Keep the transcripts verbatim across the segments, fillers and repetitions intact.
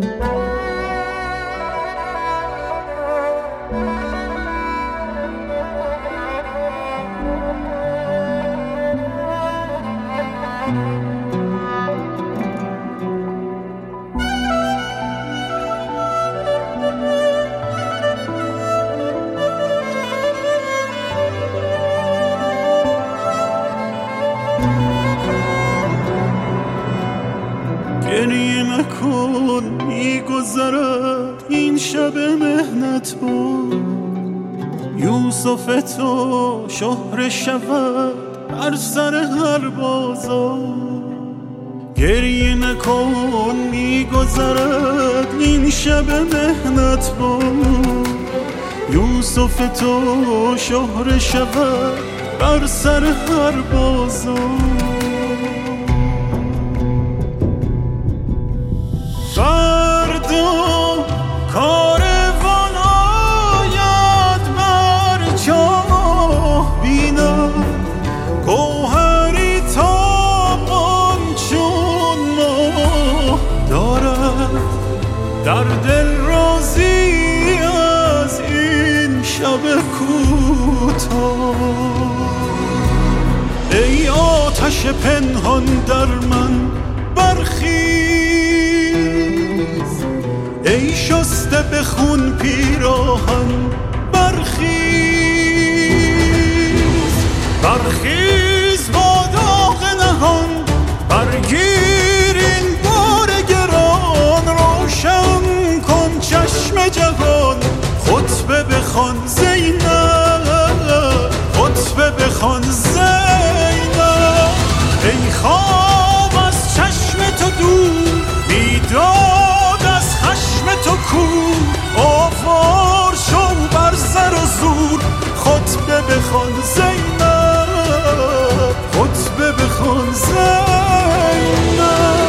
گریه نکن میگذرد این شب مهنت با یوسف تو شهره شود بر سر هر بازار. گریه نکن میگذرد این شب مهنت با یوسف تو شهره شود بر سر هر بازار. فردا کاروان آید بر چاه بیند گوهری تابان چون ماه دارد در دل رازی از این شب کوتاه. ای آتش پنهان در من برخیز، ای شسته به خون پیراهن برخیز. برخیز با داغ نهان برگیر این بار گران. روشن کن چشم جهان خطبه بخوان زینب، خطبه بخوان زینب. ای خواب از چشم تو دور، بیداد از خشم تو کور. آوار شو بر سر و زور خطبه بخوان زینب، خطبه بخوان زینب.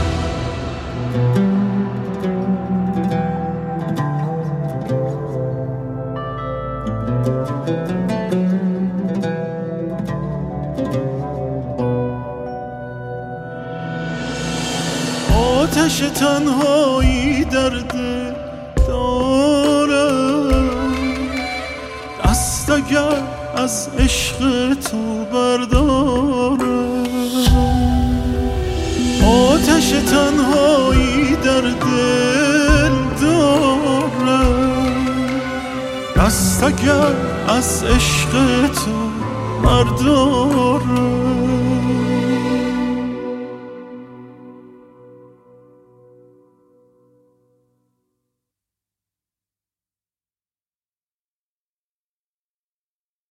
آتش تنهایی در دل دارم، دست اگر از عشق تو بردارم. آتش تنهایی در دل دارم، دست اگر از عشق تو بردارم.